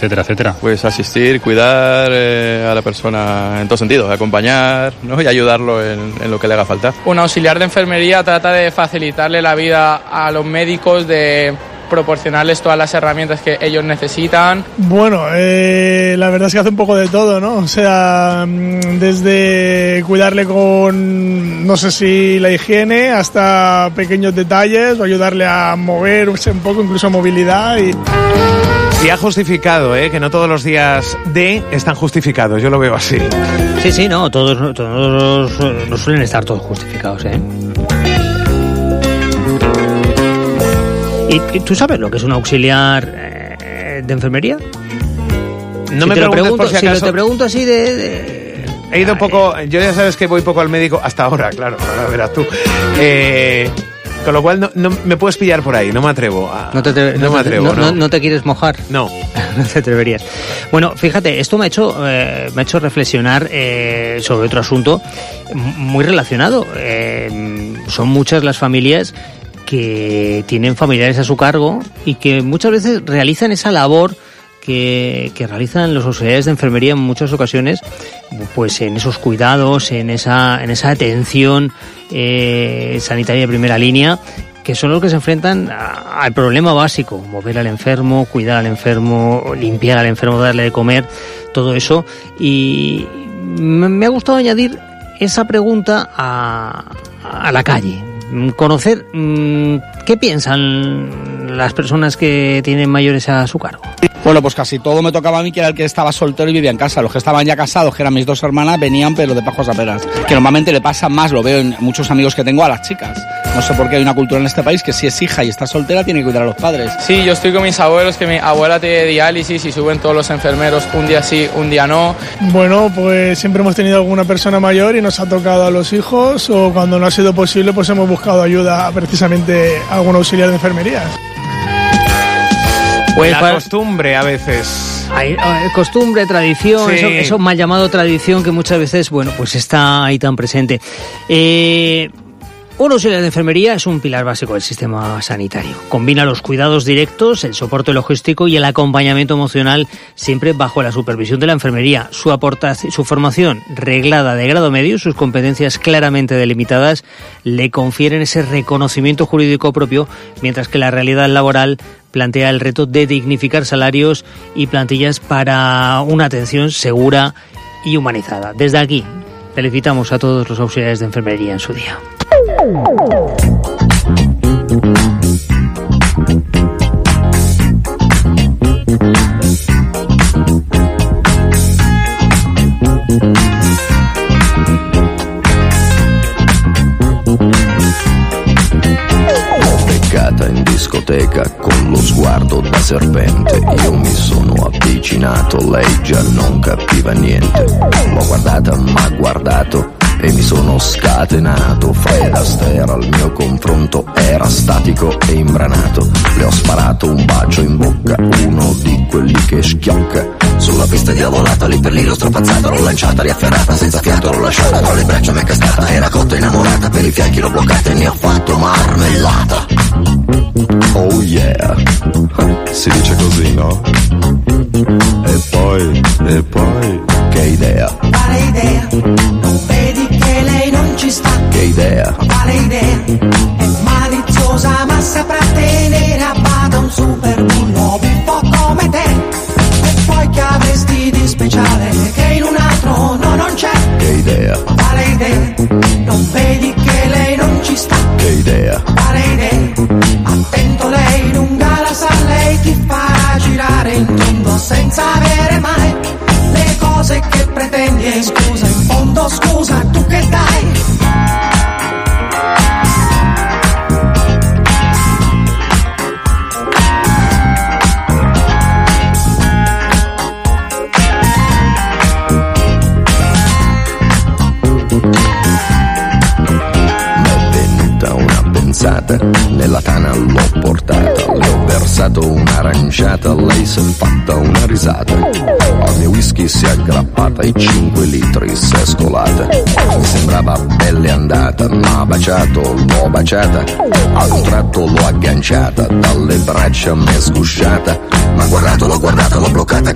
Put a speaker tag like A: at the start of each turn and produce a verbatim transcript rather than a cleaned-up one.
A: etcétera, etcétera.
B: Pues asistir, cuidar eh, a la persona en todos sentidos, acompañar, ¿no? Y ayudarlo en, en lo que le haga falta.
C: Un auxiliar de enfermería trata de facilitarle la vida a los médicos, de proporcionarles todas las herramientas que ellos necesitan.
D: Bueno, eh, la verdad es que hace un poco de todo, ¿no? O sea, desde cuidarle con, no sé si la higiene, hasta pequeños detalles, o ayudarle a moverse un poco, incluso movilidad y...
E: Y ha justificado, ¿eh? Que no todos los días de están justificados, yo lo veo así.
F: Sí, sí, no, todos, todos no suelen estar todos justificados, ¿eh? ¿Y, ¿Y tú sabes lo que es un auxiliar eh, de enfermería?
E: No
F: si
E: me
F: te lo
E: preguntes
F: pregunto,
E: por si acaso.
F: Si te pregunto así de... de...
E: He ido un poco... Yo ya sabes que voy poco al médico hasta ahora, claro, ahora verás tú. Eh... Con lo cual no, no me puedes pillar por ahí, no me atrevo. A,
F: no, te, te,
E: no, no me atrevo,
F: no,
E: no.
F: No, no te quieres mojar.
E: No.
F: No te atreverías. Bueno, fíjate, esto me ha hecho, eh, me ha hecho reflexionar eh, sobre otro asunto muy relacionado. Eh, son muchas las familias que tienen familiares a su cargo y que muchas veces realizan esa labor que, que realizan los auxiliares de enfermería en muchas ocasiones, pues en esos cuidados, en esa, en esa atención eh, sanitaria de primera línea, que son los que se enfrentan a, al problema básico: mover al enfermo, cuidar al enfermo, limpiar al enfermo, darle de comer, todo eso. Y me ha gustado añadir esa pregunta a, a la calle. Conocer mmm, qué piensan las personas que tienen mayores a su cargo.
G: Bueno, pues casi todo me tocaba a mí, que era el que estaba soltero y vivía en casa. Los que estaban ya casados, que eran mis dos hermanas, venían pero de pajos a peras. Que normalmente le pasa más, lo veo en muchos amigos que tengo, a las chicas. No sé por qué hay una cultura en este país que si es hija y está soltera tiene que cuidar a los padres.
C: Sí, yo estoy con mis abuelos, que mi abuela tiene diálisis y suben todos los enfermeros, un día sí, un día no.
D: Bueno, pues siempre hemos tenido alguna persona mayor y nos ha tocado a los hijos, o cuando no ha sido posible pues hemos buscado ayuda precisamente a algún auxiliar de enfermería.
E: Pues la para... costumbre a veces.
F: Hay, hay costumbre, tradición,
E: sí.
F: eso, eso mal llamado tradición, que muchas veces, bueno, pues está ahí tan presente. Eh... Un auxiliar de enfermería es un pilar básico del sistema sanitario. Combina los cuidados directos, el soporte logístico y el acompañamiento emocional, siempre bajo la supervisión de la enfermería. Su aportación, su formación reglada de grado medio, sus competencias claramente delimitadas, le confieren ese reconocimiento jurídico propio, mientras que la realidad laboral plantea el reto de dignificar salarios y plantillas para una atención segura y humanizada. Desde aquí, felicitamos a todos los auxiliares de enfermería en su día.
H: Beccata in discoteca con lo sguardo da serpente, io mi sono avvicinato, lei già non capiva niente. L'ho guardata, m'ha guardato e mi sono scatenato. Fred Astaire al mio confronto era statico e imbranato. Le ho sparato un bacio in bocca, uno di quelli che schiocca. Sulla pista diavolata, lì per lì l'ho strapazzata, l'ho lanciata, riafferrata, senza fiato l'ho lasciata, tra le braccia m'è cascata, era cotta innamorata, per i fianchi l'ho bloccata e ne ho fatto marmellata.
I: Oh yeah, si dice così, no? E poi, e poi,
H: che idea?
J: Quale idea? Non vedi che lei non ci sta?
H: Che idea?
J: Quale idea? È maliziosa ma saprà tenere a bada un super bullo buffo come te. E poi che avresti di speciale che in un altro no non c'è?
H: Che idea?
J: Quale idea? Non vedi che lei non ci sta?
H: Che idea?
J: Quale idea? Attento, lei lunga la sa, lei ti farà girare in tondo senza avere mai le cose che pretendi. E scusa, in fondo scusa, tu che dai?
H: Nella tana l'ho portata, le ho versato un'aranciata, lei si è fatta una risata. Al mio whisky si è aggrappata e cinque litri si è scolata. Mi sembrava pelle andata, m'ha baciato, l'ho baciata. A un tratto l'ho agganciata, dalle braccia m'è sgusciata. M'ha guardato, l'ho guardata, l'ho bloccata.